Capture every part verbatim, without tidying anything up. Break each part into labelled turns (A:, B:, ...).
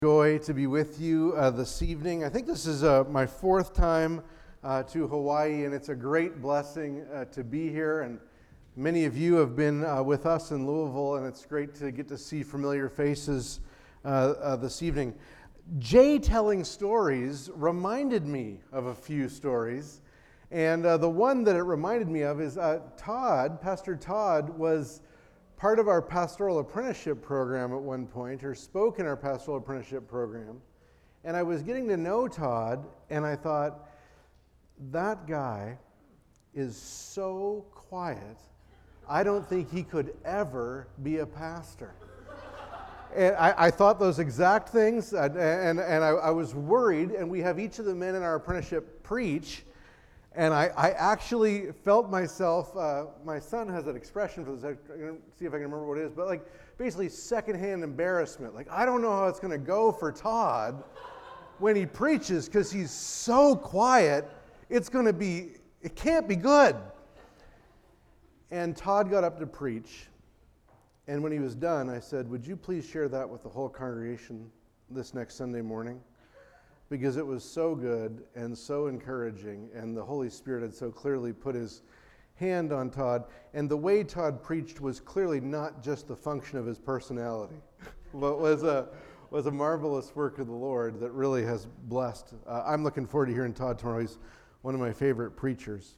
A: Joy to be with you uh, this evening. I think this is uh, my fourth time uh, to Hawaii, and it's a great blessing uh, to be here. And many of you have been uh, with us in Louisville, and it's great to get to see familiar faces uh, uh, this evening. Jay telling stories reminded me of a few stories, and uh, the one that it reminded me of is uh, Todd, Pastor Todd, was part of our pastoral apprenticeship program at one point, or spoke in our pastoral apprenticeship program. And I was getting to know Todd, and I thought, that guy is so quiet, I don't think he could ever be a pastor. And I, I thought those exact things, and, and, and I, I was worried, and we have each of the men in our apprenticeship preach. And I, I actually felt myself, uh, my son has an expression for this, I'm going to see if I can remember what it is, but like basically secondhand embarrassment. Like, I don't know how it's going to go for Todd when he preaches because he's so quiet, it's going to be, it can't be good. And Todd got up to preach, and when he was done, I said, would you please share that with the whole congregation this next Sunday morning? Because it was so good and so encouraging, and the Holy Spirit had so clearly put his hand on Todd. And the way Todd preached was clearly not just the function of his personality, but was a, was a marvelous work of the Lord that really has blessed. Uh, I'm looking forward to hearing Todd tomorrow. He's one of my favorite preachers.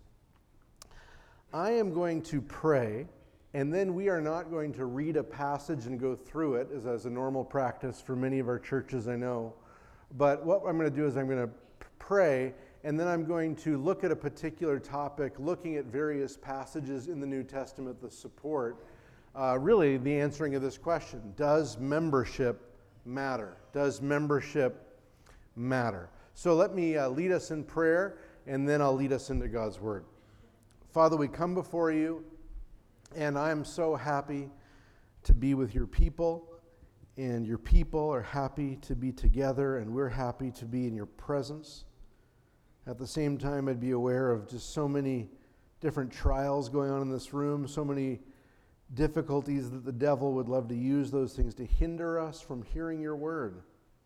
A: I am going to pray, and then we are not going to read a passage and go through it, as, as a normal practice for many of our churches, I know. But what I'm going to do is I'm going to pray, and then I'm going to look at a particular topic, looking at various passages in the New Testament that support uh, really the answering of this question. Does membership matter? Does membership matter? So let me uh, lead us in prayer, and then I'll lead us into God's Word. Father, we come before you, and I'm so happy to be with your people. And your people are happy to be together, and we're happy to be in your presence. At the same time, I'd be aware of just so many different trials going on in this room, so many difficulties that the devil would love to use those things to hinder us from hearing your word.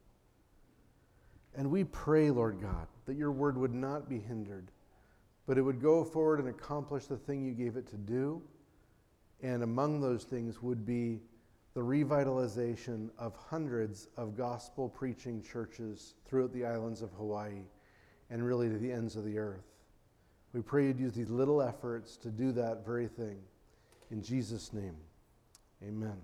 A: And we pray, Lord God, that your word would not be hindered, but it would go forward and accomplish the thing you gave it to do. And among those things would be the revitalization of hundreds of gospel-preaching churches throughout the islands of Hawaii and really to the ends of the earth. We pray you'd use these little efforts to do that very thing. In Jesus' name, amen.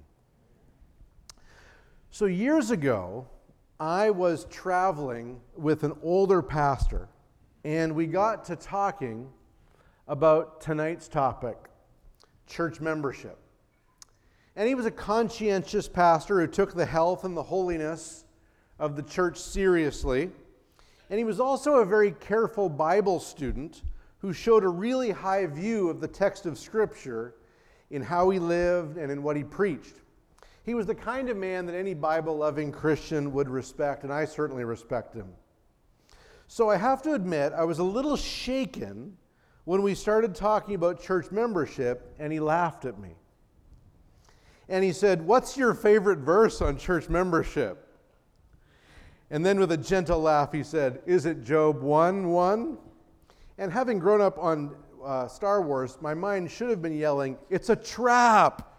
A: So years ago, I was traveling with an older pastor, and we got to talking about tonight's topic, church membership. And he was a conscientious pastor who took the health and the holiness of the church seriously. And he was also a very careful Bible student who showed a really high view of the text of Scripture in how he lived and in what he preached. He was the kind of man that any Bible-loving Christian would respect, and I certainly respect him. So I have to admit, I was a little shaken when we started talking about church membership, and he laughed at me. And he said, what's your favorite verse on church membership? And then with a gentle laugh, he said, is it Job one one? And having grown up on uh, Star Wars, my mind should have been yelling, it's a trap.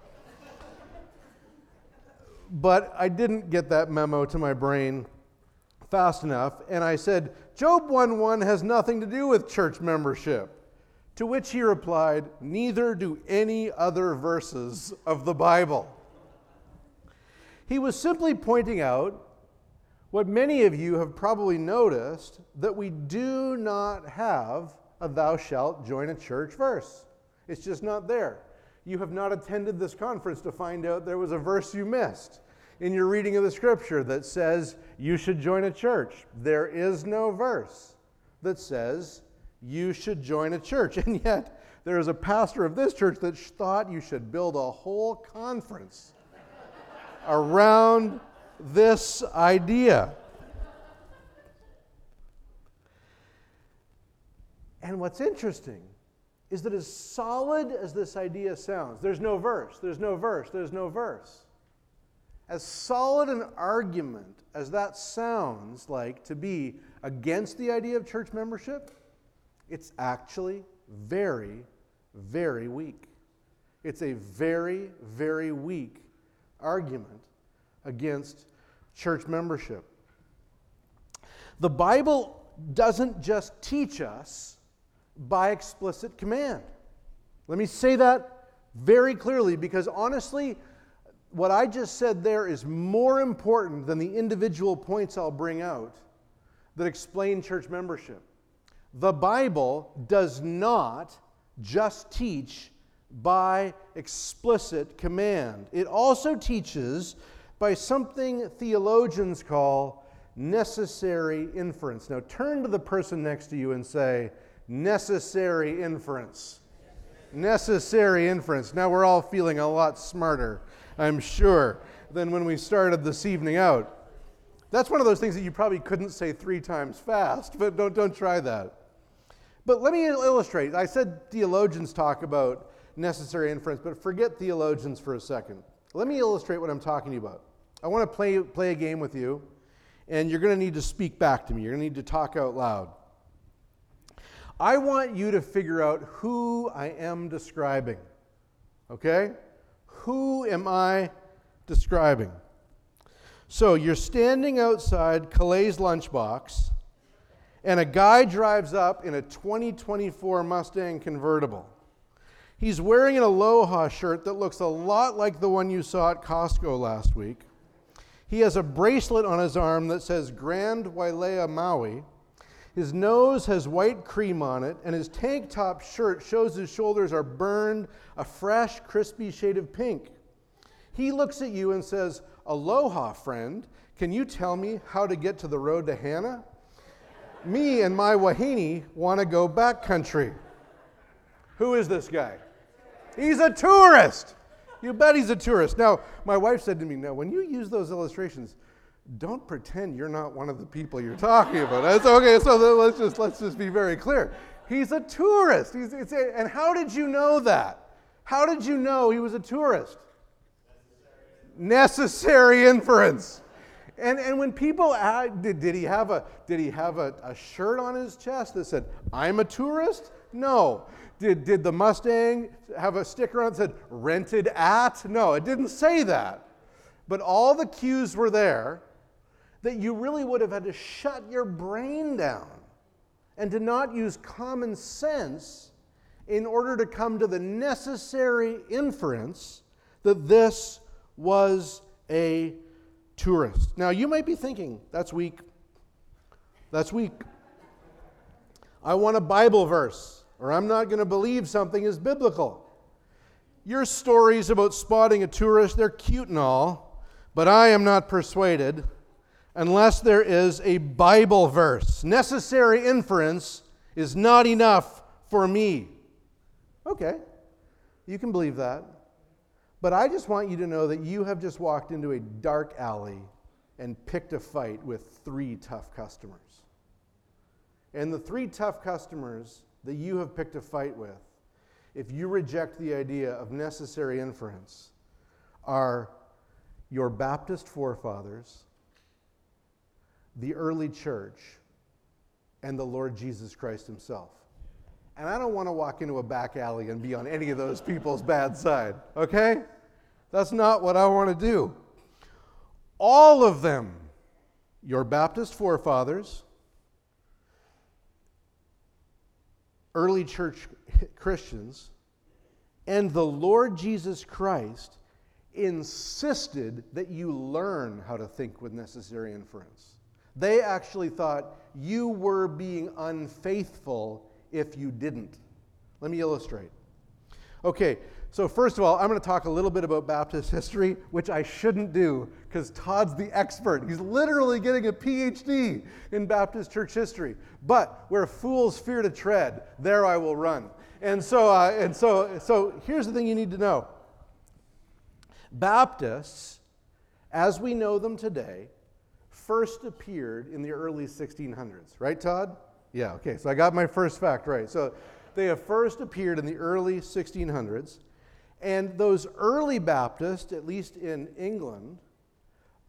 A: But I didn't get that memo to my brain fast enough. And I said, Job one one has nothing to do with church membership. To which he replied, neither do any other verses of the Bible. He was simply pointing out what many of you have probably noticed, that we do not have a thou shalt join a church verse. It's just not there. You have not attended this conference to find out there was a verse you missed in your reading of the Scripture that says you should join a church. There is no verse that says you should join a church. And yet, there is a pastor of this church that thought you should build a whole conference around this idea. And what's interesting is that as solid as this idea sounds, there's no verse, there's no verse, there's no verse. as solid an argument as that sounds like to be against the idea of church membership, it's actually very, very weak. It's a very, very weak argument against church membership. The Bible doesn't just teach us by explicit command. Let me say that very clearly, because honestly, what I just said there is more important than the individual points I'll bring out that explain church membership. The Bible does not just teach by explicit command. It also teaches by something theologians call necessary inference. Now turn to the person next to you and say, necessary inference. Necessary inference. Now we're all feeling a lot smarter, I'm sure, than when we started this evening out. That's one of those things that you probably couldn't say three times fast, but don't, don't try that. But let me illustrate. I said theologians talk about necessary inference, but forget theologians for a second. Let me illustrate what I'm talking about. I want to play, play a game with you, and you're going to need to speak back to me. You're going to need to talk out loud. I want you to figure out who I am describing. Okay? Who am I describing? So you're standing outside Calais' lunchbox, and a guy drives up in a twenty twenty-four Mustang convertible. He's wearing an Aloha shirt that looks a lot like the one you saw at Costco last week. He has a bracelet on his arm that says Grand Wailea Maui. His nose has white cream on it, and his tank top shirt shows his shoulders are burned a fresh, crispy shade of pink. He looks at you and says, "Aloha, friend. Can you tell me how to get to the road to Hana? Me and my wahine want to go backcountry." Who is this guy? He's a tourist. You bet he's a tourist. Now, my wife said to me, "Now, when you use those illustrations, don't pretend you're not one of the people you're talking about." That's okay. So let's just let's just be very clear. He's a tourist. He's, it's a, and how did you know that? How did you know he was a tourist? Necessary, Necessary inference. And and when people ask, did, did he have a did he have a, a shirt on his chest that said, "I'm a tourist"? No. Did did the Mustang have a sticker on it that said "rented at"? No, it didn't say that. But all the cues were there that you really would have had to shut your brain down and to not use common sense in order to come to the necessary inference that this was a tourist. Now, you might be thinking, that's weak. That's weak. I want a Bible verse, or I'm not going to believe something is biblical. Your stories about spotting a tourist, they're cute and all, but I am not persuaded unless there is a Bible verse. Necessary inference is not enough for me. Okay, you can believe that. But I just want you to know that you have just walked into a dark alley and picked a fight with three tough customers. And the three tough customers that you have picked a fight with, if you reject the idea of necessary inference, are your Baptist forefathers, the early church, and the Lord Jesus Christ himself. And I don't want to walk into a back alley and be on any of those people's bad side, okay? That's not what I want to do. All of them, your Baptist forefathers, early church Christians, and the Lord Jesus Christ insisted that you learn how to think with necessary inference. They actually thought you were being unfaithful if you didn't. Let me illustrate. Okay, so first of all, I'm going to talk a little bit about Baptist history, which I shouldn't do because Todd's the expert. He's literally getting a P H D in Baptist church history. But where fools fear to tread, there I will run. And so, uh, and so, so here's the thing you need to know. Baptists, as we know them today, first appeared in the early sixteen hundreds. Right, Todd? Yeah, okay, so I got my first fact right. So they have first appeared in the early sixteen hundreds, and those early Baptists, at least in England,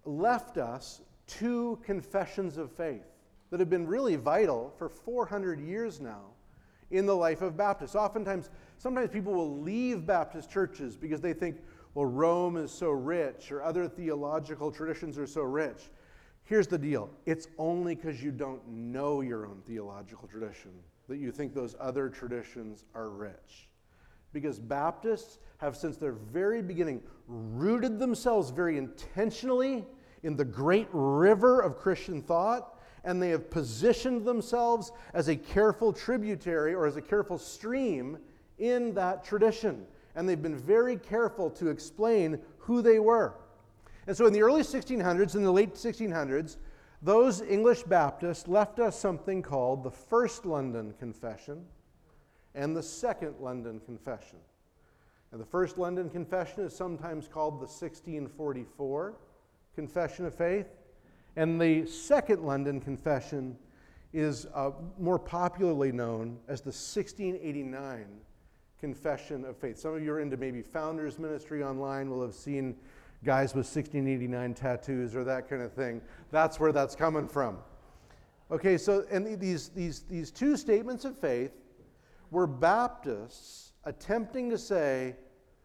A: left us two confessions of faith that have been really vital for four hundred years now in the life of Baptists. Oftentimes, sometimes people will leave Baptist churches because they think, well, Rome is so rich or other theological traditions are so rich. Here's the deal. It's only because you don't know your own theological tradition that you think those other traditions are rich. Because Baptists have, since their very beginning, rooted themselves very intentionally in the great river of Christian thought, and they have positioned themselves as a careful tributary or as a careful stream in that tradition. And they've been very careful to explain who they were. And so in the early sixteen hundreds, in the late sixteen hundreds, those English Baptists left us something called the First London Confession and the Second London Confession. And the First London Confession is sometimes called the sixteen forty-four Confession of Faith, and the Second London Confession is uh, more popularly known as the sixteen eighty-nine Confession of Faith. Some of you are into maybe Founders Ministry online will have seen guys with sixteen eighty-nine tattoos or that kind of thing. That's where that's coming from. Okay, so and these, these, these two statements of faith were Baptists attempting to say,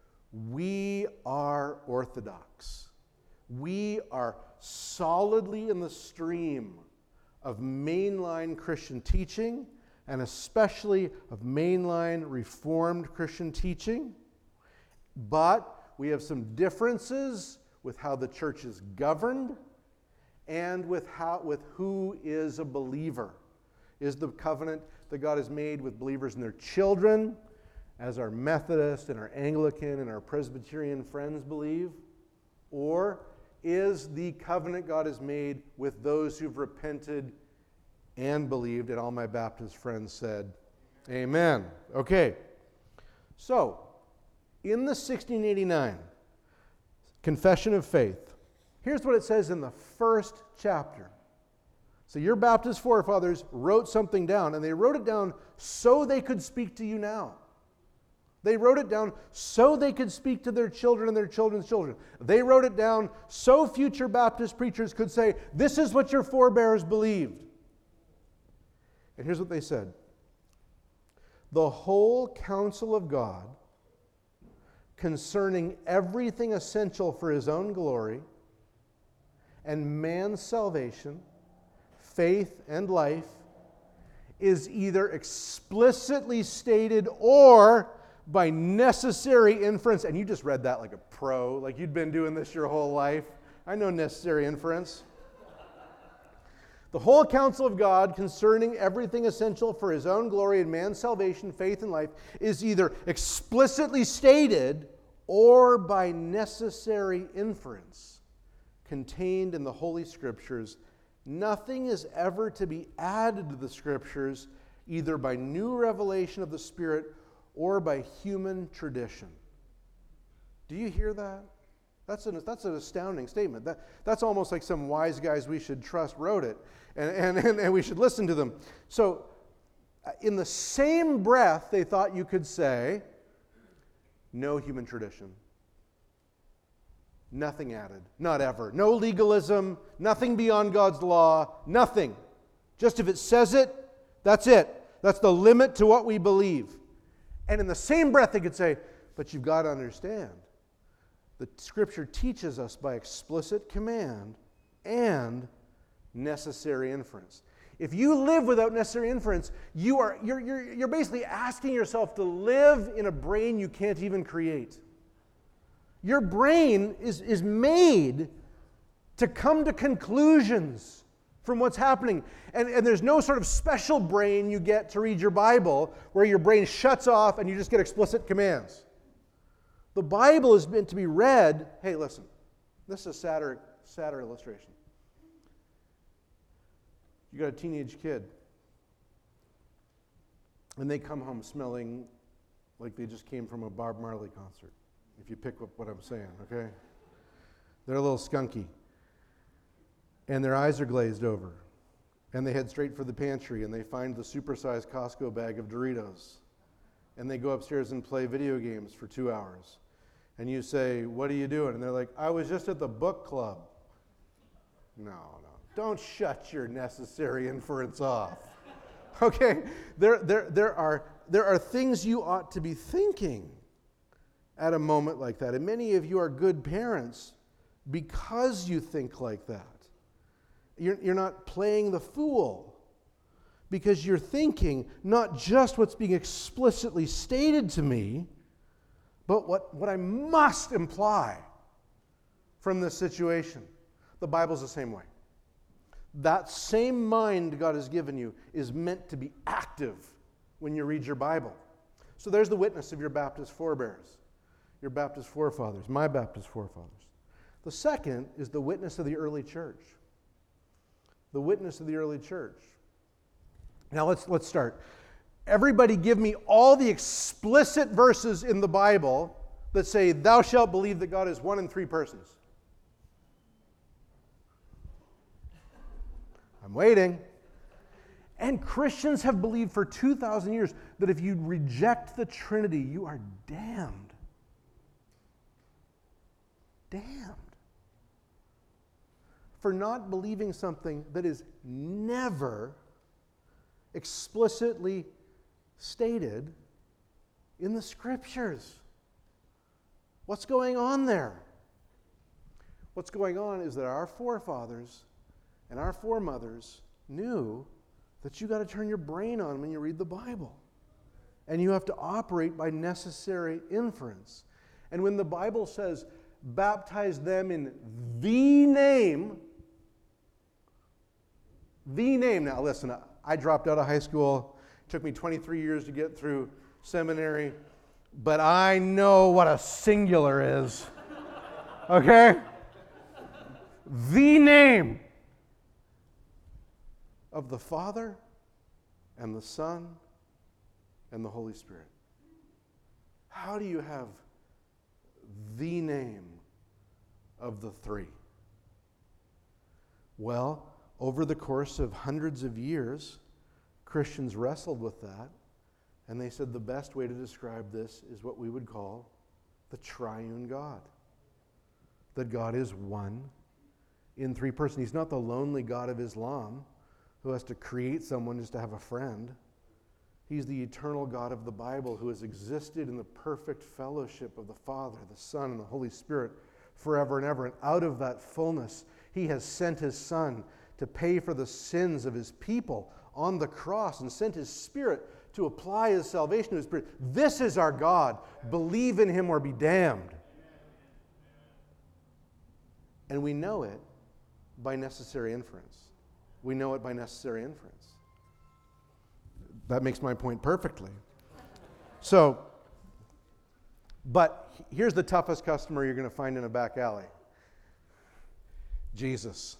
A: we are orthodox. We are solidly in the stream of mainline Christian teaching, and especially of mainline Reformed Christian teaching. But we have some differences with how the church is governed and with how with who is a believer. Is the covenant that God has made with believers and their children, as our Methodist and our Anglican and our Presbyterian friends believe? Or is the covenant God has made with those who've repented and believed? And all my Baptist friends said, amen. Okay. So, in the sixteen eighty-nine Confession of Faith, here's what it says in the first chapter. So your Baptist forefathers wrote something down, and they wrote it down so they could speak to you now. They wrote it down so they could speak to their children and their children's children. They wrote it down so future Baptist preachers could say, this is what your forebears believed. And here's what they said. The whole counsel of God concerning everything essential for his own glory and man's salvation, faith and life, is either explicitly stated or by necessary inference. And you just read that like a pro, like you'd been doing this your whole life. I know necessary inference. The whole counsel of God concerning everything essential for his own glory and man's salvation, faith, and life is either explicitly stated or by necessary inference contained in the Holy Scriptures. Nothing is ever to be added to the Scriptures either by new revelation of the Spirit or by human tradition. Do you hear that? That's an, that's an astounding statement. That, that's almost like some wise guys we should trust wrote it, and, and, and, and we should listen to them. So, in the same breath, they thought you could say, no human tradition. Nothing added. Not ever. No legalism. Nothing beyond God's law. Nothing. Just if it says it, that's it. That's the limit to what we believe. And in the same breath, they could say, but you've got to understand, the Scripture teaches us by explicit command and necessary inference. If you live without necessary inference, you are, you're, you're, you're basically asking yourself to live in a brain you can't even create. Your brain is, is made to come to conclusions from what's happening. And, and there's no sort of special brain you get to read your Bible where your brain shuts off and you just get explicit commands. The Bible is meant to be read. Hey, listen, this is a sadder, sadder illustration. You got a teenage kid, and they come home smelling like they just came from a Bob Marley concert, if you pick up what I'm saying, okay? They're a little skunky, and their eyes are glazed over, and they head straight for the pantry, and they find the supersized Costco bag of Doritos, and they go upstairs and play video games for two hours. And you say, what are you doing? And they're like, I was just at the book club. no, no. Don't shut your necessary inference off. Okay? There, there, there, are, there are things you ought to be thinking at a moment like that. And many of you are good parents because you think like that. You're, you're not playing the fool because you're thinking not just what's being explicitly stated to me, but what, what I must imply from this situation. The Bible's the same way. That same mind God has given you is meant to be active when you read your Bible. So there's the witness of your Baptist forebears, your Baptist forefathers, my Baptist forefathers. The second is the witness of the early church. The witness of the early church. Now let's, let's start. Everybody give me all the explicit verses in the Bible that say, thou shalt believe that God is one in three persons. I'm waiting. And Christians have believed for two thousand years that if you reject the Trinity, you are damned. Damned. For not believing something that is never explicitly stated in the Scriptures. What's going on there? What's going on is that our forefathers and our foremothers knew that you got to turn your brain on when you read the Bible. And you have to operate by necessary inference. And when the Bible says, baptize them in the name, the name. Now listen, I dropped out of high school. It took me twenty-three years to get through seminary. But I know what a singular is. Okay? The name of the Father and the Son and the Holy Spirit. How do you have the name of the three? Well, over the course of hundreds of years, Christians wrestled with that, and they said the best way to describe this is what we would call the triune God. That God is one in three persons. He's not the lonely God of Islam who has to create someone just to have a friend. He's the eternal God of the Bible who has existed in the perfect fellowship of the Father, the Son, and the Holy Spirit forever and ever. And out of that fullness, He has sent His Son to pay for the sins of His people on the cross and sent His Spirit to apply His salvation to His Spirit. This is our God. Believe in Him or be damned. And we know it by necessary inference. We know it by necessary inference. That makes my point perfectly. So, but here's the toughest customer you're going to find in a back alley. Jesus.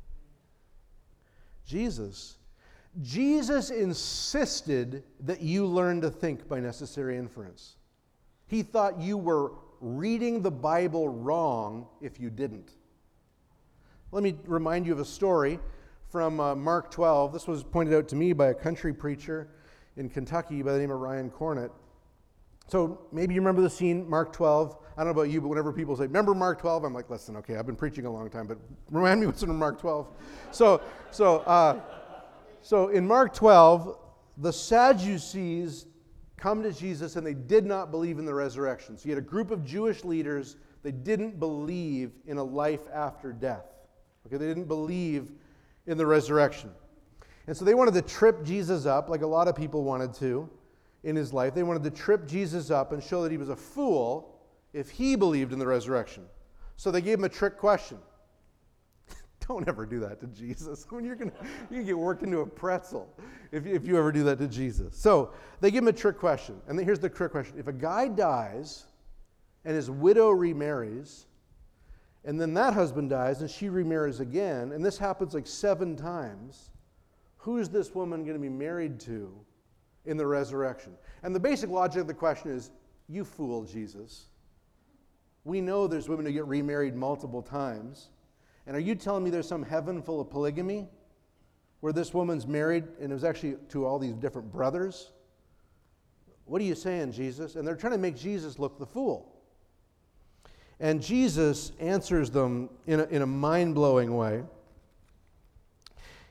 A: Jesus. Jesus insisted that you learn to think by necessary inference. He thought you were reading the Bible wrong if you didn't. Let me remind you of a story from uh, Mark twelve. This was pointed out to me by a country preacher in Kentucky by the name of Ryan Cornett. So maybe you remember the scene, Mark twelve. I don't know about you, but whenever people say, remember Mark twelve? I'm like, listen, okay, I've been preaching a long time, but remind me what's in Mark twelve. So, so, uh, so in Mark twelve, the Sadducees come to Jesus and they did not believe in the resurrection. So you had a group of Jewish leaders, they didn't believe in a life after death. Okay, they didn't believe in the resurrection. And so they wanted to trip Jesus up, like a lot of people wanted to in his life. They wanted to trip Jesus up and show that he was a fool if he believed in the resurrection. So they gave him a trick question. Don't ever do that to Jesus. I mean, you're gonna you can get worked into a pretzel if, if you ever do that to Jesus. So they give him a trick question. And then here's the trick question. If a guy dies and his widow remarries, and then that husband dies and she remarries again, and this happens like seven times, who's this woman going to be married to in the resurrection? And the basic logic of the question is, you fool, Jesus. We know there's women who get remarried multiple times. And are you telling me there's some heaven full of polygamy where this woman's married and it was actually to all these different brothers? What are you saying, Jesus? And they're trying to make Jesus look the fool. And Jesus answers them in a, in a mind-blowing way.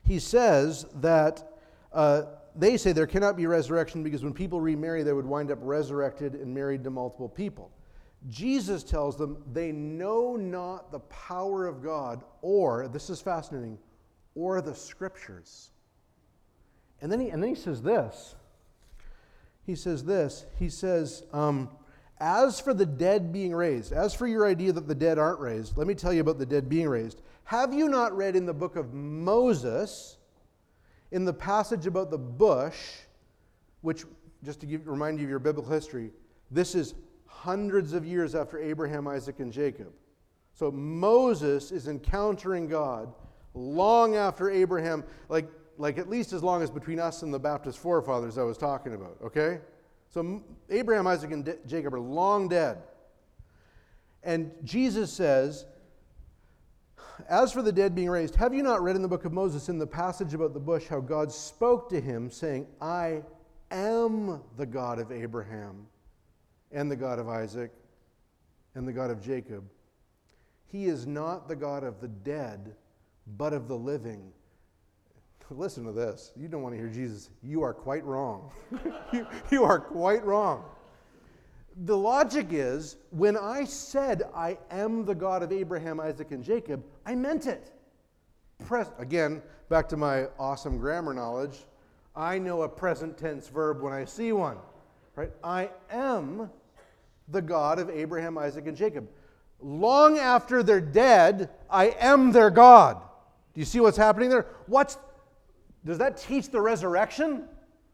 A: He says that uh, they say there cannot be resurrection because when people remarry, they would wind up resurrected and married to multiple people. Jesus tells them they know not the power of God, or, this is fascinating, or the Scriptures. And then he, and then he says this. He says this. He says, um, as for the dead being raised, as for your idea that the dead aren't raised, let me tell you about the dead being raised. Have you not read in the book of Moses, in the passage about the bush, which, just to give, remind you of your biblical history, this is hundreds of years after Abraham, Isaac, and Jacob. So Moses is encountering God long after Abraham, like, like at least as long as between us and the Baptist forefathers I was talking about, okay? So Abraham, Isaac, and D- Jacob are long dead. And Jesus says, as for the dead being raised, have you not read in the book of Moses, in the passage about the bush, how God spoke to him, saying, I am the God of Abraham, and the God of Isaac, and the God of Jacob. He is not the God of the dead, but of the living. Listen to this. You don't want to hear Jesus. You are quite wrong. you, you are quite wrong. The logic is, when I said I am the God of Abraham, Isaac, and Jacob, I meant it. Pres- Again, back to my awesome grammar knowledge, I know a present tense verb when I see one. Right? I am the God of Abraham, Isaac, and Jacob. Long after they're dead, I am their God. Do you see what's happening there? What's, does that teach the resurrection?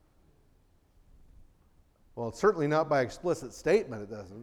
A: Well, it's certainly not by explicit statement, it doesn't.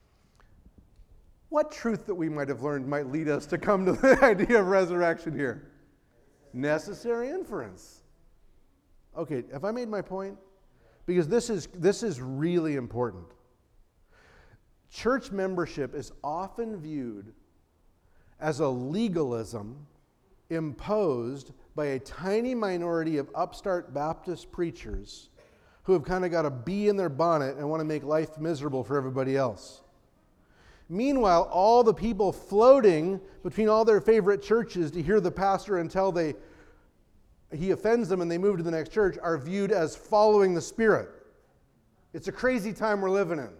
A: What truth that we might have learned might lead us to come to the idea of resurrection here? Necessary inference. Okay, have I made my point? Because this is, this is really important. Church membership is often viewed as a legalism imposed by a tiny minority of upstart Baptist preachers who have kind of got a bee in their bonnet and want to make life miserable for everybody else. Meanwhile, all the people floating between all their favorite churches to hear the pastor until they he offends them and they move to the next church are viewed as following the Spirit. It's a crazy time we're living in.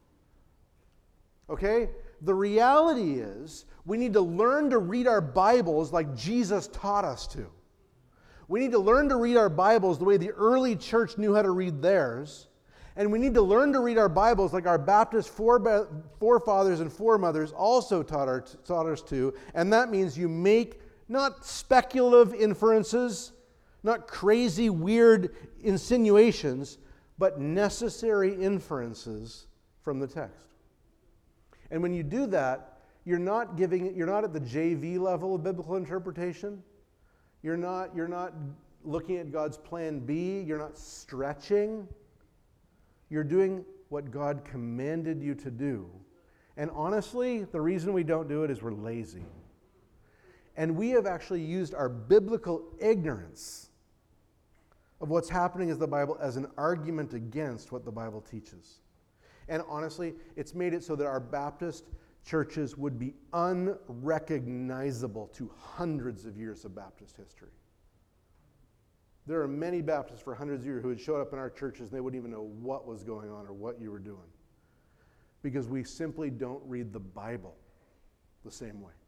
A: Okay? The reality is we need to learn to read our Bibles like Jesus taught us to. We need to learn to read our Bibles the way the early church knew how to read theirs. And we need to learn to read our Bibles like our Baptist forefathers and foremothers also taught, our, taught us to. And that means you make not speculative inferences, not crazy, weird insinuations, but necessary inferences from the text. And when you do that, you're not giving, you're not at the J V level of biblical interpretation. You're not, you're not looking at God's plan B. You're not stretching. You're doing what God commanded you to do. And honestly, the reason we don't do it is we're lazy. And we have actually used our biblical ignorance of what's happening in the Bible as an argument against what the Bible teaches. And honestly, it's made it so that our Baptist churches would be unrecognizable to hundreds of years of Baptist history. There are many Baptists for hundreds of years who had showed up in our churches and they wouldn't even know what was going on or what you were doing. Because we simply don't read the Bible the same way.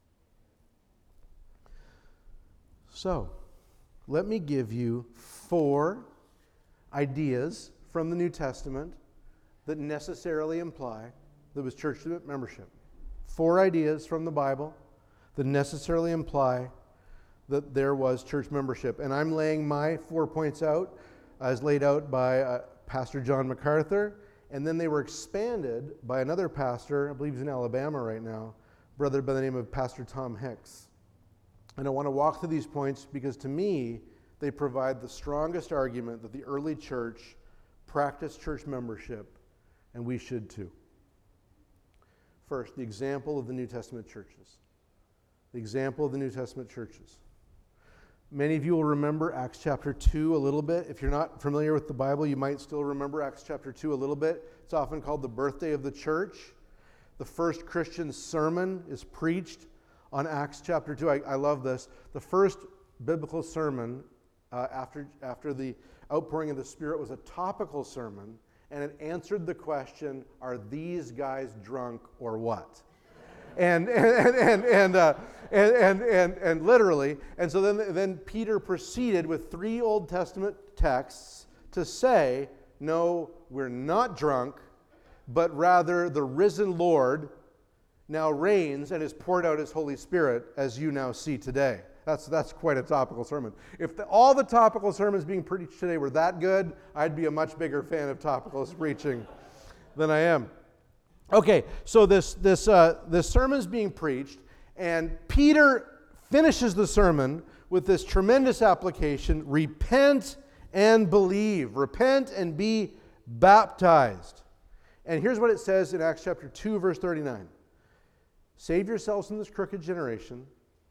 A: So, let me give you four ideas from the New Testament that necessarily imply there was church membership. Four ideas from the Bible that necessarily imply that there was church membership. And I'm laying my four points out as laid out by uh, Pastor John MacArthur, and then they were expanded by another pastor, I believe he's in Alabama right now, brother by the name of Pastor Tom Hicks. And I want to walk through these points because to me, they provide the strongest argument that the early church practiced church membership, and we should too. First, the example of the New Testament churches. The example of the New Testament churches. Many of you will remember Acts chapter two a little bit. If you're not familiar with the Bible, you might still remember Acts chapter two a little bit. It's often called the birthday of the church. The first Christian sermon is preached on Acts chapter two. I, I love this. The first biblical sermon uh, after, after the outpouring of the Spirit was a topical sermon, and it answered the question, are these guys drunk or what? And and and and, uh, and, and and and literally, and so then then Peter proceeded with three Old Testament texts to say, no, we're not drunk, but rather the risen Lord now reigns and has poured out his Holy Spirit, as you now see today. That's that's quite a topical sermon. If the, all the topical sermons being preached today were that good, I'd be a much bigger fan of topical preaching than I am. Okay, so this this uh, this sermon's being preached, and Peter finishes the sermon with this tremendous application: repent and believe. Repent and be baptized. And here's what it says in Acts chapter two, verse thirty-nine. Save yourselves from this crooked generation.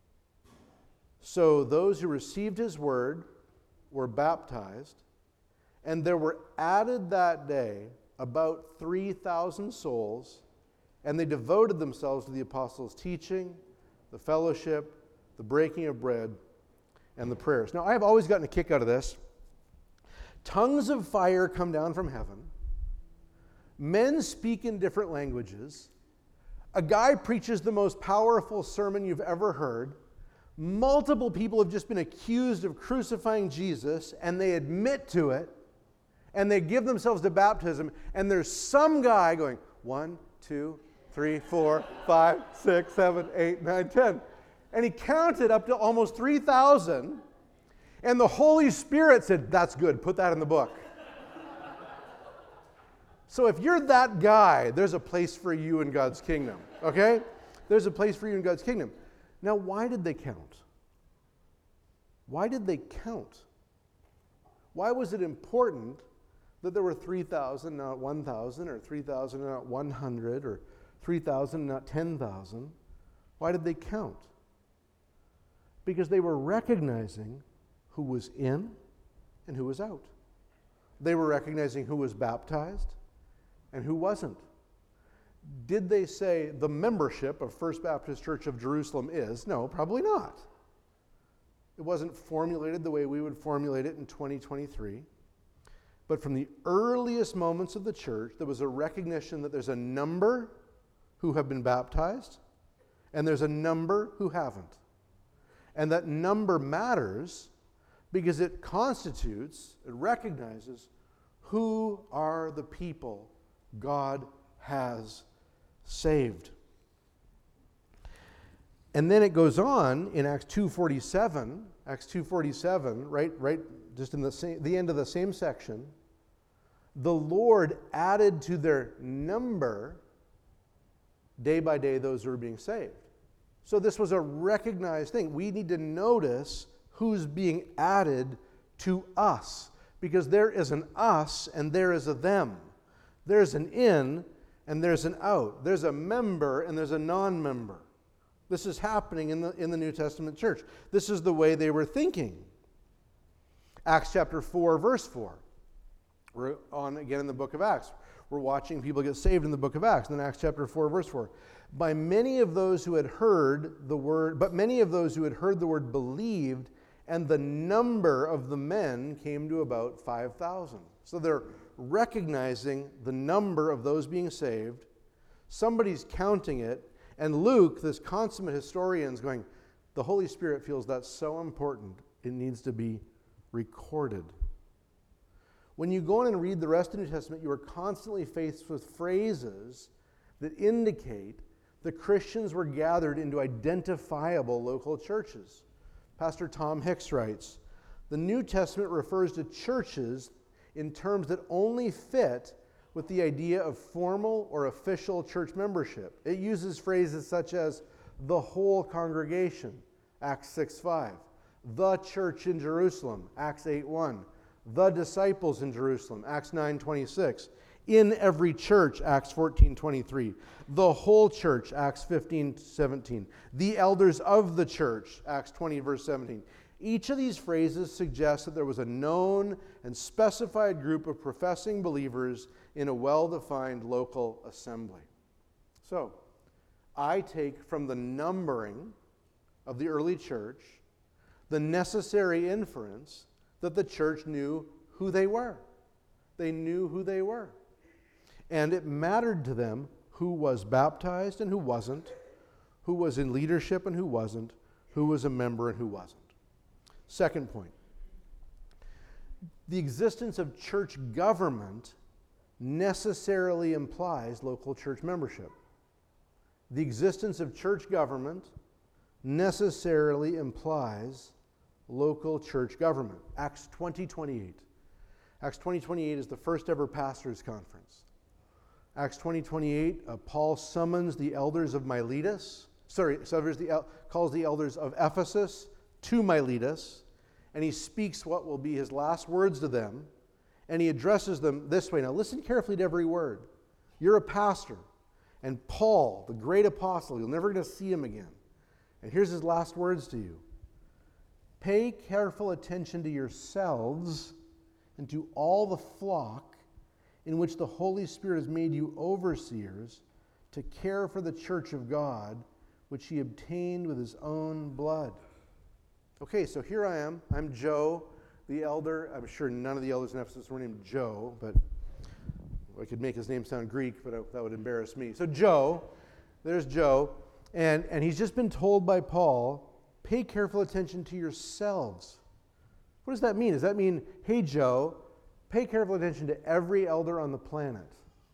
A: So those who received his word were baptized, and there were added that day about three thousand souls, and they devoted themselves to the apostles' teaching, the fellowship, the breaking of bread, and the prayers. Now, I have always gotten a kick out of this. Tongues of fire come down from heaven. Men speak in different languages. A guy preaches the most powerful sermon you've ever heard. Multiple people have just been accused of crucifying Jesus, and they admit to it. And they give themselves to baptism, and there's some guy going, one, two, three, four, five, six, seven, eight, nine, ten. And he counted up to almost three thousand, and the Holy Spirit said, that's good, put that in the book. So if you're that guy, there's a place for you in God's kingdom, okay? There's a place for you in God's kingdom. Now, why did they count? Why did they count? Why was it important that there were three thousand, not one thousand, or three thousand, not one hundred, or three thousand, not ten thousand? Why did they count? Because they were recognizing who was in and who was out. They were recognizing who was baptized and who wasn't. Did they say the membership of First Baptist Church of Jerusalem is? No, probably not. It wasn't formulated the way we would formulate it in twenty twenty-three. But from the earliest moments of the church, there was a recognition that there's a number who have been baptized, and there's a number who haven't. And that number matters because it constitutes, it recognizes who are the people God has saved. And then it goes on in Acts two forty-seven, Acts two forty-seven, right, right, just in the same, the end of the same section. The Lord added to their number day by day those who were being saved. So this was a recognized thing. We need to notice who's being added to us, because there is an us and there is a them. There's an in and there's an out. There's a member and there's a non-member. This is happening in the, in the New Testament church. This is the way they were thinking. Acts chapter four, verse four. We're on again in the book of Acts. We're watching people get saved in the book of Acts. And then Acts chapter four, verse four. By many of those who had heard the word, but many of those who had heard the word believed, and the number of the men came to about five thousand. So they're recognizing the number of those being saved. Somebody's counting it. And Luke, this consummate historian, is going, the Holy Spirit feels that's so important, it needs to be recorded. When you go in and read the rest of the New Testament, you are constantly faced with phrases that indicate the Christians were gathered into identifiable local churches. Pastor Tom Hicks writes, the New Testament refers to churches in terms that only fit with the idea of formal or official church membership. It uses phrases such as the whole congregation, Acts six five, the church in Jerusalem, Acts eight one, the disciples in Jerusalem, Acts nine twenty-six, in every church, Acts fourteen twenty-three, the whole church, Acts fifteen seventeen, the elders of the church, Acts twenty verse seventeen. Each of these phrases suggests that there was a known and specified group of professing believers in a well-defined local assembly. So, I take from the numbering of the early church the necessary inference that the church knew who they were. They knew who they were. And it mattered to them who was baptized and who wasn't, who was in leadership and who wasn't, who was a member and who wasn't. Second point, the existence of church government necessarily implies local church membership. The existence of church government necessarily implies local church government. Acts twenty twenty-eight. Acts twenty twenty-eight is the first ever pastors' conference. Acts twenty twenty-eight, uh, Paul summons the elders of Miletus, sorry, summons the el- calls the elders of Ephesus to Miletus, and he speaks what will be his last words to them, and he addresses them this way. Now listen carefully to every word. You're a pastor, and Paul, the great apostle, you're never going to see him again. And here's his last words to you. Pay careful attention to yourselves and to all the flock in which the Holy Spirit has made you overseers to care for the church of God, which he obtained with his own blood. Okay, so here I am. I'm Joe, the elder. I'm sure none of the elders in Ephesus were named Joe, but I could make his name sound Greek, but that would embarrass me. So Joe, there's Joe, and, and he's just been told by Paul, pay careful attention to yourselves. What does that mean? Does that mean, hey Joe, pay careful attention to every elder on the planet?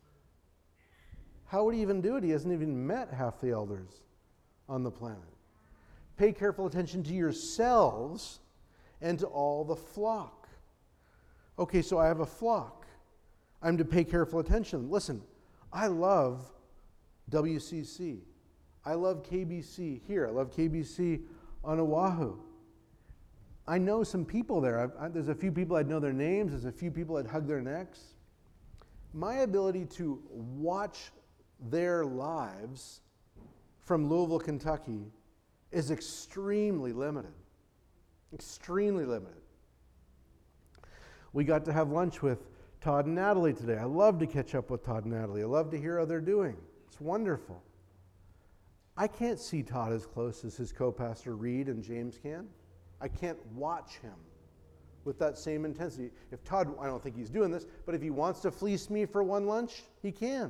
A: How would he even do it? He hasn't even met half the elders on the planet. Pay careful attention to yourselves and to all the flock. Okay, so I have a flock. I'm to pay careful attention. Listen, I love W C C. I love K B C here. I love K B C on Oahu. I know some people there. I've, I, there's a few people I'd know their names. There's a few people I'd hug their necks. My ability to watch their lives from Louisville, Kentucky is extremely limited. Extremely limited. We got to have lunch with Todd and Natalie today. I love to catch up with Todd and Natalie. I love to hear how they're doing. It's wonderful. I can't see Todd as close as his co-pastor Reed and James can. I can't watch him with that same intensity. If Todd, I don't think he's doing this, but if he wants to fleece me for one lunch, he can.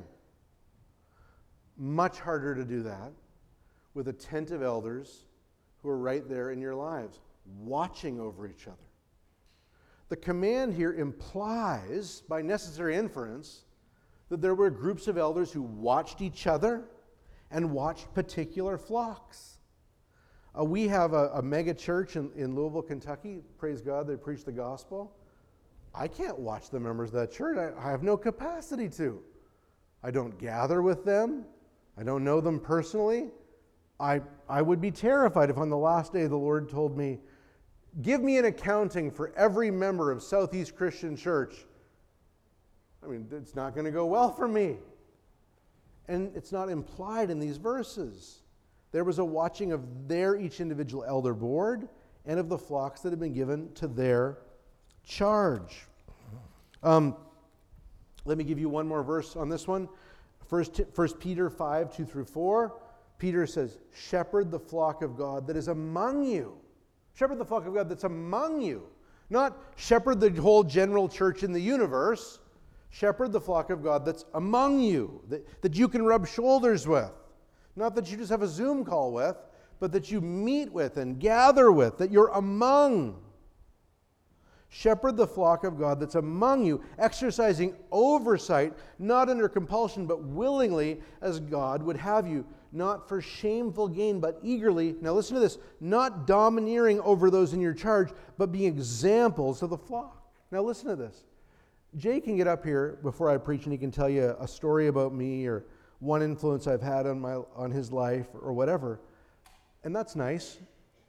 A: Much harder to do that with attentive elders who are right there in your lives, watching over each other. The command here implies, by necessary inference, that there were groups of elders who watched each other and watched particular flocks. Uh, we have a, a mega church in, in Louisville, Kentucky. Praise God, they preach the gospel. I can't watch the members of that church. I, I have no capacity to. I don't gather with them. I don't know them personally. I, I would be terrified if on the last day the Lord told me, give me an accounting for every member of Southeast Christian Church. I mean, it's not going to go well for me. And it's not implied in these verses. There was a watching of their each individual elder board and of the flocks that had been given to their charge. Um, let me give you one more verse on this one. First, First Peter five, two through four. Peter says, shepherd the flock of God that is among you. Shepherd the flock of God that's among you. Not shepherd the whole general church in the universe. Shepherd the flock of God that's among you, that, that you can rub shoulders with. Not that you just have a Zoom call with, but that you meet with and gather with, that you're among. Shepherd the flock of God that's among you, exercising oversight, not under compulsion, but willingly, as God would have you, not for shameful gain, but eagerly. Now listen to this, not domineering over those in your charge, but being examples of the flock. Now listen to this. Jay can get up here before I preach and he can tell you a story about me or one influence I've had on my on his life or whatever. And that's nice.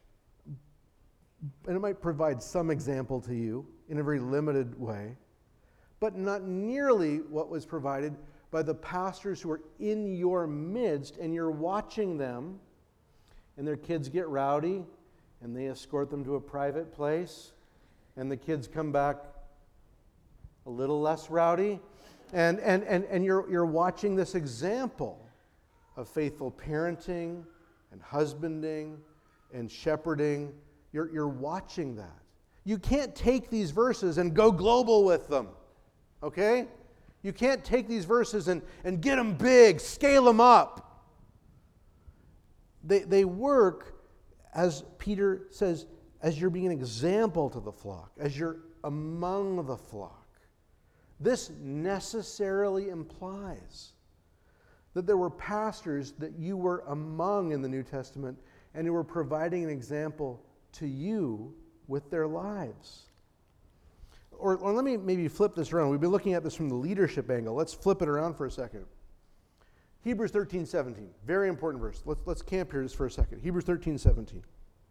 A: And it might provide some example to you in a very limited way, but not nearly what was provided by the pastors who are in your midst, and you're watching them, and their kids get rowdy, and they escort them to a private place, and the kids come back a little less rowdy, and and and, and you're you're watching this example of faithful parenting and husbanding and shepherding You're, you're watching that. You can't take these verses and go global with them, okay? You can't take these verses and, and get them big, scale them up. They, they work, as Peter says, as you're being an example to the flock, as you're among the flock. This necessarily implies that there were pastors that you were among in the New Testament and who were providing an example to you with their lives. Or, or let me maybe flip this around. We've been looking at this from the leadership angle. Let's flip it around for a second. Hebrews thirteen seventeen, very important verse. Let's, let's camp here just for a second. Hebrews thirteen seventeen.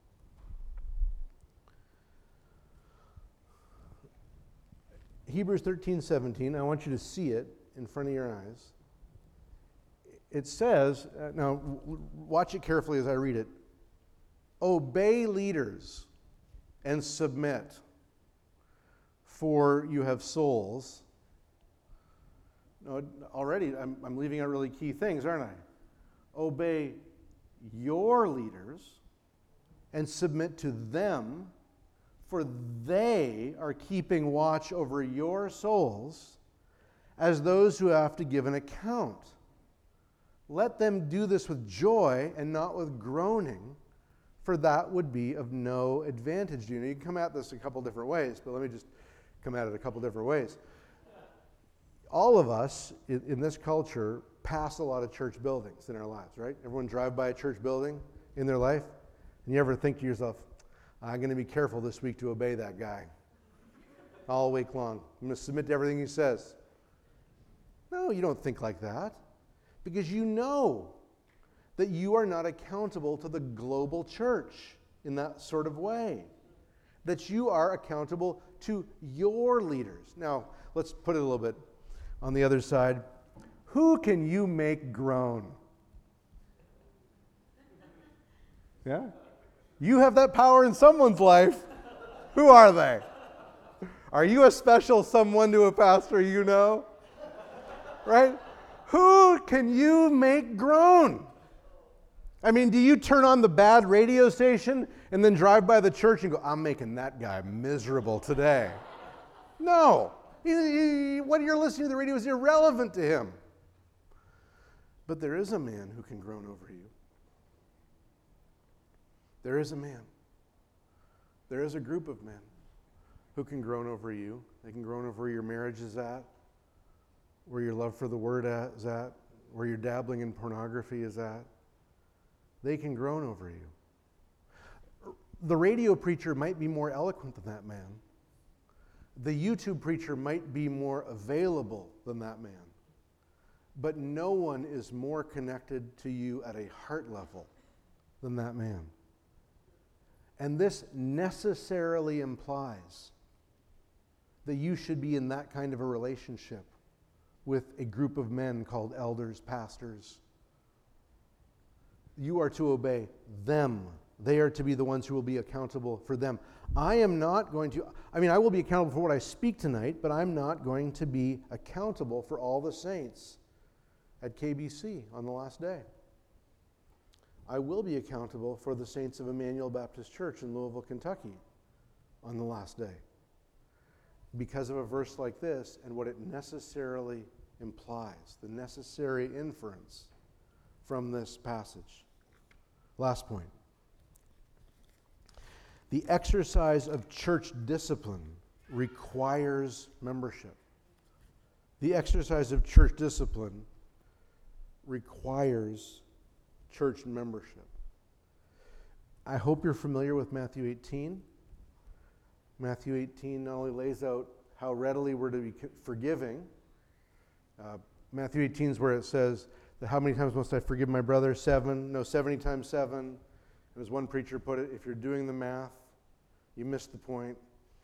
A: Hebrews thirteen seventeen, I want you to see it in front of your eyes. It says, uh, now w- watch it carefully as I read it. Obey leaders and submit, for you have souls. No, already I'm, I'm leaving out really key things, aren't I? Obey your leaders and submit to them, for they are keeping watch over your souls as those who have to give an account. Let them do this with joy and not with groaning, for that would be of no advantage to you. Now, you can come at this a couple different ways, but let me just come at it a couple different ways. All of us in, in this culture pass a lot of church buildings in our lives, right? Everyone drive by a church building in their life, and you ever think to yourself, I'm going to be careful this week to obey that guy all week long. I'm going to submit to everything he says. No, you don't think like that, because you know that you are not accountable to the global church in that sort of way, that you are accountable to your leaders. Now, let's put it a little bit on the other side. Who can you make groan? Yeah? You have that power in someone's life. Who are they? Are you a special someone to a pastor you know? Right? Who can you make groan? I mean, do you turn on the bad radio station and then drive by the church and go, I'm making that guy miserable today? No. He, he, what you're listening to the radio is irrelevant to him. But there is a man who can groan over you. There is a man. There is a group of men who can groan over you. They can groan over where your marriage is at, where your love for the word is at, where your dabbling in pornography is at. They can groan over you. The radio preacher might be more eloquent than that man. The YouTube preacher might be more available than that man. But no one is more connected to you at a heart level than that man. And this necessarily implies that you should be in that kind of a relationship with a group of men called elders, pastors. You are to obey them. They are to be the ones who will be accountable for them. I am not going to, I mean, I will be accountable for what I speak tonight, but I'm not going to be accountable for all the saints at K B C on the last day. I will be accountable for the saints of Emmanuel Baptist Church in Louisville, Kentucky on the last day, because of a verse like this and what it necessarily implies, the necessary inference from this passage. Last point. The exercise of church discipline requires membership. The exercise of church discipline requires church membership. I hope you're familiar with Matthew eighteen. Matthew eighteen not only lays out how readily we're to be forgiving. Uh, Matthew eighteen is where it says that how many times must I forgive my brother? Seven. No, seventy times seven. And as one preacher put it, if you're doing the math, you missed the point.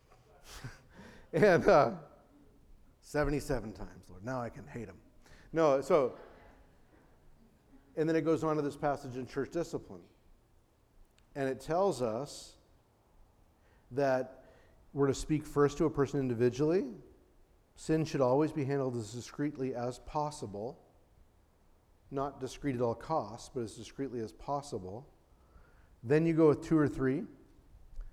A: and uh, seventy-seven times, Lord. Now I can hate him. No, so, and then it goes on to this passage in church discipline. And it tells us that we're to speak first to a person individually. Sin should always be handled as discreetly as possible. Not discreet at all costs, but as discreetly as possible. Then you go with two or three.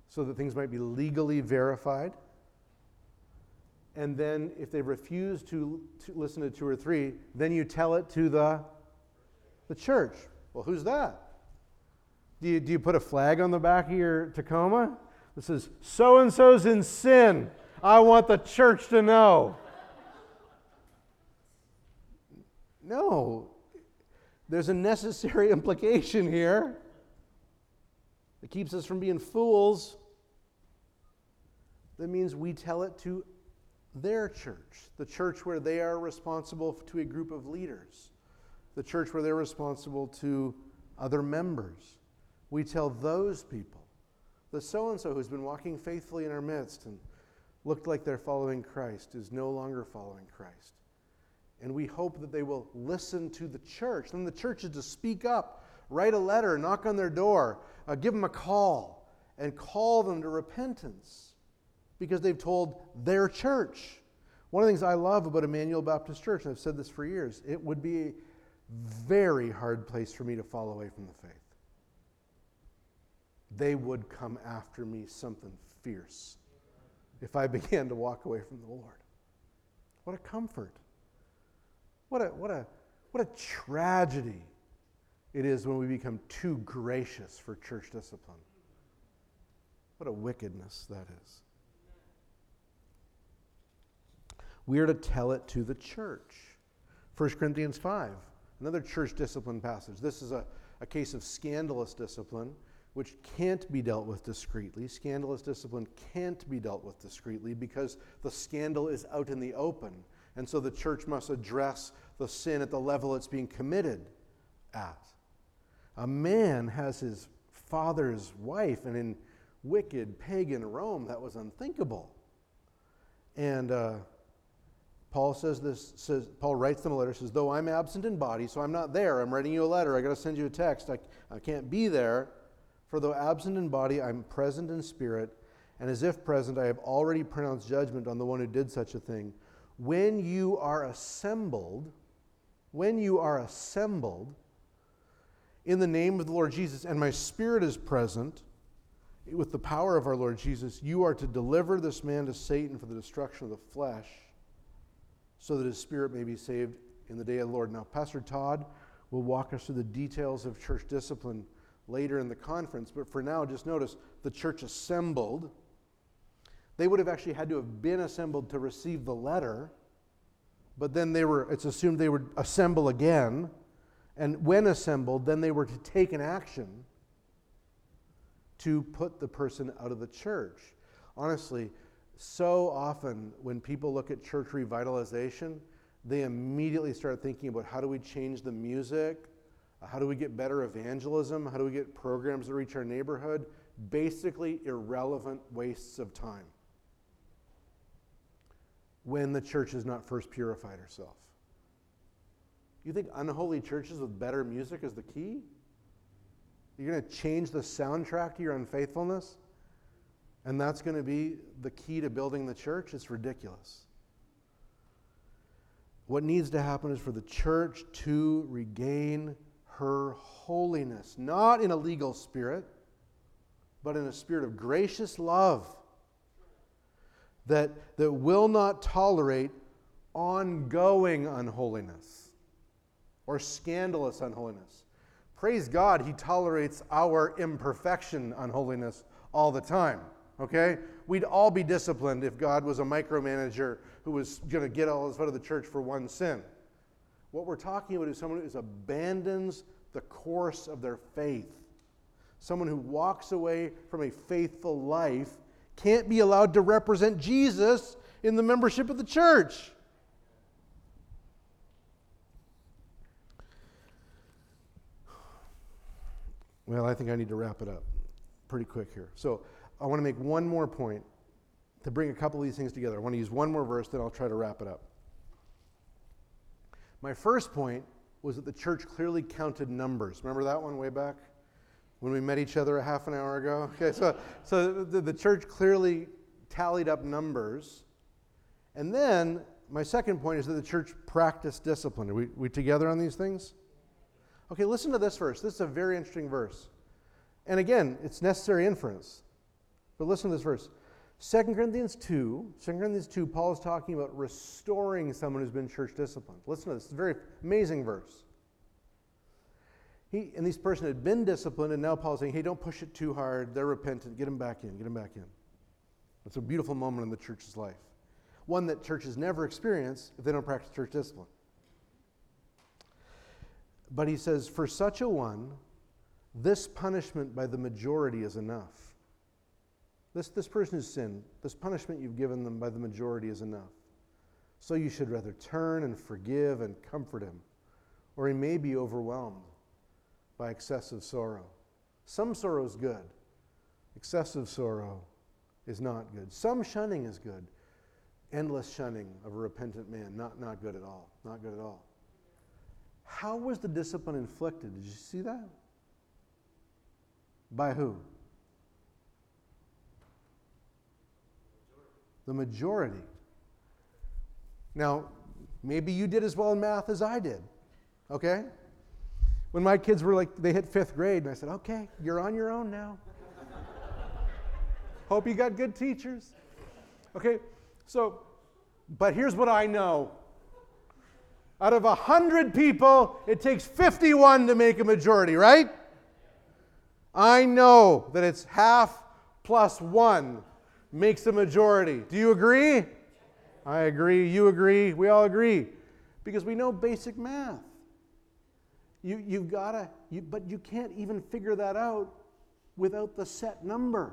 A: so that things might be legally verified. And then if they refuse to, to listen to two or three, then you tell it to the, the church. Well, who's that? Do you, do you put a flag on the back of your Tacoma that says, so-and-so's in sin? I want the church to know. No. There's a necessary implication here that keeps us from being fools. That means we tell it to their church, the church where they are responsible to a group of leaders, the church where they're responsible to other members. We tell those people, the so-and-so who's been walking faithfully in our midst and looked like they're following Christ is no longer following Christ. And we hope that they will listen to the church. Then the church is to speak up, write a letter, knock on their door, uh, give them a call, and call them to repentance because they've told their church. One of the things I love about Emmanuel Baptist Church, and I've said this for years, it would be a very hard place for me to fall away from the faith. They would come after me something fierce if I began to walk away from the Lord. What a comfort. What a, what a, what a tragedy it is when we become too gracious for church discipline. What a wickedness that is. We are to tell it to the church. First Corinthians five, another church discipline passage. This is a, a case of scandalous discipline, which can't be dealt with discreetly. Scandalous discipline can't be dealt with discreetly because the scandal is out in the open. And so the church must address the sin at the level it's being committed at. A man has his father's wife, and in wicked pagan Rome, that was unthinkable. And uh, Paul says this, says Paul writes them a letter, says, though I'm absent in body, so I'm not there, I'm writing you a letter, I got to send you a text, I, I can't be there. For though absent in body, I'm present in spirit, and as if present, I have already pronounced judgment on the one who did such a thing. When you are assembled, when you are assembled in the name of the Lord Jesus, and my spirit is present, with the power of our Lord Jesus, you are to deliver this man to Satan for the destruction of the flesh, so that his spirit may be saved in the day of the Lord. Now, Pastor Todd will walk us through the details of church discipline later in the conference, but for now, just notice the church assembled. They would have actually had to have been assembled to receive the letter, but then they were, it's assumed they would assemble again, and when assembled, then they were to take an action to put the person out of the church. Honestly, so often when people look at church revitalization, they immediately start thinking about how do we change the music, how do we get better evangelism, how do we get programs that reach our neighborhood, basically irrelevant wastes of time when the church has not first purified herself. You think unholy churches with better music is the key? You're going to change the soundtrack to your unfaithfulness? And that's going to be the key to building the church? It's ridiculous. What needs to happen is for the church to regain her holiness, not in a legal spirit, but in a spirit of gracious love that, that will not tolerate ongoing unholiness or scandalous unholiness. Praise God, He tolerates our imperfection unholiness all the time, okay? We'd all be disciplined if God was a micromanager who was going to get all of us out of the church for one sin. What we're talking about is someone who abandons the course of their faith. Someone who walks away from a faithful life can't be allowed to represent Jesus in the membership of the church. Well, I think I need to wrap it up pretty quick here. So I want to make one more point to bring a couple of these things together. I want to use one more verse, then I'll try to wrap it up. My first point was that the church clearly counted numbers. Remember that one way back when we met each other a half an hour ago? Okay, so, so the, the church clearly tallied up numbers. And then my second point is that the church practiced discipline. Are we, we together on these things? Okay, listen to this verse. This is a very interesting verse. And again, it's necessary inference. But listen to this verse. Second Corinthians two, Second Corinthians two, Paul is talking about restoring someone who's been church disciplined. Listen to this. It's a very amazing verse. He, and this person had been disciplined, and now Paul's saying, hey, don't push it too hard. They're repentant. Get them back in. Get them back in. It's a beautiful moment in the church's life. One that churches never experience if they don't practice church discipline. But he says, for such a one, this punishment by the majority is enough. This, this person who's sinned, this punishment you've given them by the majority is enough. So you should rather turn and forgive and comfort him, or he may be overwhelmed by excessive sorrow. Some sorrow is good. Excessive sorrow is not good. Some shunning is good. Endless shunning of a repentant man, not, not good at all. Not good at all. How was the discipline inflicted? Did you see that? By who? The majority. Now, maybe you did as well in math as I did, okay? When my kids were like, they hit fifth grade, and I said, okay, you're on your own now. Hope you got good teachers. Okay, so, but here's what I know. Out of one hundred people, it takes fifty-one to make a majority, right? I know that it's half plus one makes a majority. Do you agree? I agree. You agree. We all agree. Because we know basic math. You, you've got to, you, but you can't even figure that out without the set number.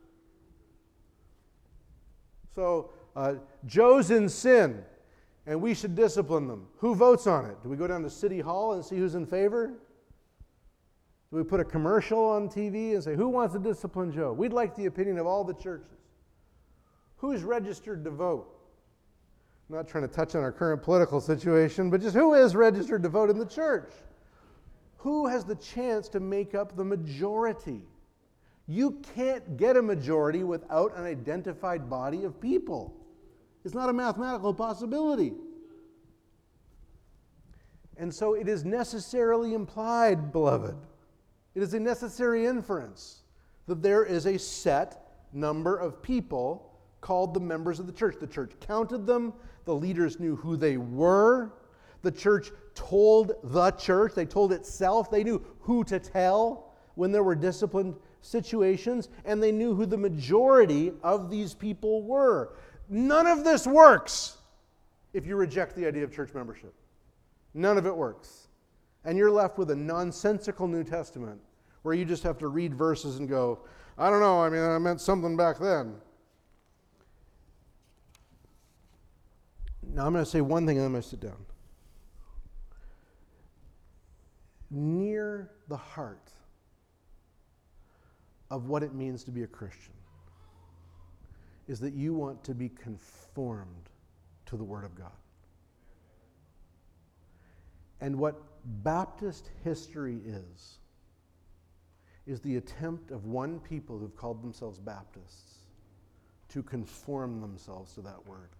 A: So, uh, Joe's in sin, and we should discipline them. Who votes on it? Do we go down to City Hall and see who's in favor? Do we put a commercial on T V and say, who wants to discipline Joe? We'd like the opinion of all the churches. Who's registered to vote? I'm not trying to touch on our current political situation, but just who is registered to vote in the church? Who has the chance to make up the majority? You can't get a majority without an identified body of people. It's not a mathematical possibility. And so it is necessarily implied, beloved. It is a necessary inference that there is a set number of people called the members of the church. The church counted them. The leaders knew who they were. The church told the church. They told itself. They knew who to tell when there were disciplined situations, and they knew who the majority of these people were. None of this works if you reject the idea of church membership. None of it works. And you're left with a nonsensical New Testament where you just have to read verses and go, I don't know, I mean, I meant something back then. Now I'm going to say one thing and then I'm going to sit down. Near the heart of what it means to be a Christian is that you want to be conformed to the Word of God. And what Baptist history is, is the attempt of one people who've called themselves Baptists to conform themselves to that Word.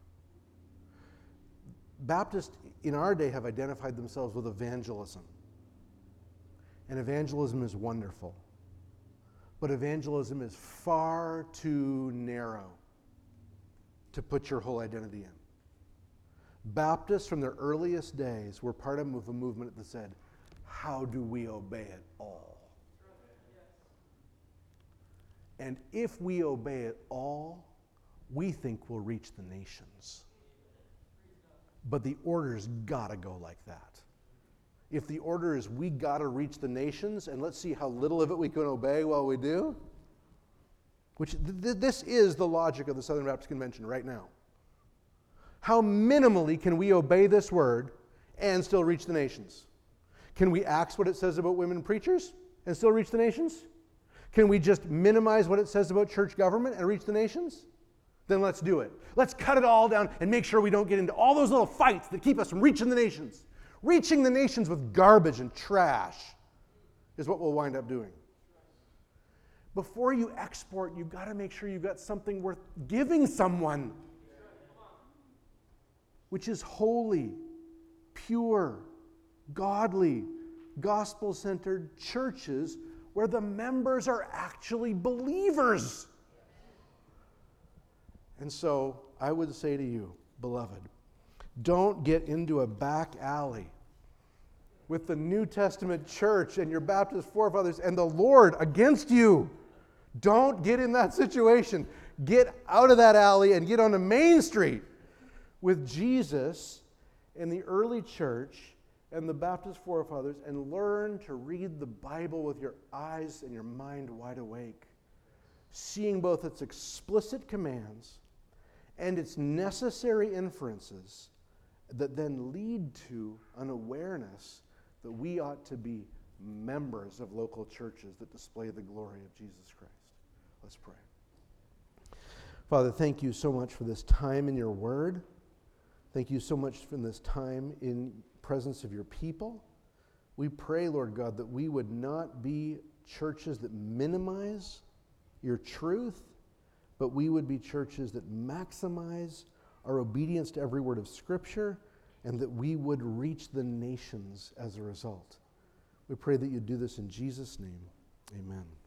A: Baptists in our day have identified themselves with evangelism. And evangelism is wonderful. But evangelism is far too narrow to put your whole identity in. Baptists from their earliest days were part of a movement that said, how do we obey it all? And if we obey it all, we think we'll reach the nations. But the order's got to go like that. If the order is we got to reach the nations, and let's see how little of it we can obey while we do, which th- this is the logic of the Southern Baptist Convention right now. How minimally can we obey this word and still reach the nations? Can we axe what it says about women preachers and still reach the nations? Can we just minimize what it says about church government and reach the nations? Then let's do it. Let's cut it all down and make sure we don't get into all those little fights that keep us from reaching the nations. Reaching the nations with garbage and trash is what we'll wind up doing. Before you export, you've got to make sure you've got something worth giving someone, which is holy, pure, godly, gospel-centered churches where the members are actually believers. And so I would say to you, beloved, don't get into a back alley with the New Testament church and your Baptist forefathers and the Lord against you. Don't get in that situation. Get out of that alley and get on the main street with Jesus and the early church and the Baptist forefathers and learn to read the Bible with your eyes and your mind wide awake, seeing both its explicit commands and its necessary inferences that then lead to an awareness that we ought to be members of local churches that display the glory of Jesus Christ. Let's pray. Father, thank you so much for this time in your word. Thank you so much for this time in presence of your people. We pray, Lord God, that we would not be churches that minimize your truth, but we would be churches that maximize our obedience to every word of Scripture, and that we would reach the nations as a result. We pray that you do this in Jesus' name. Amen.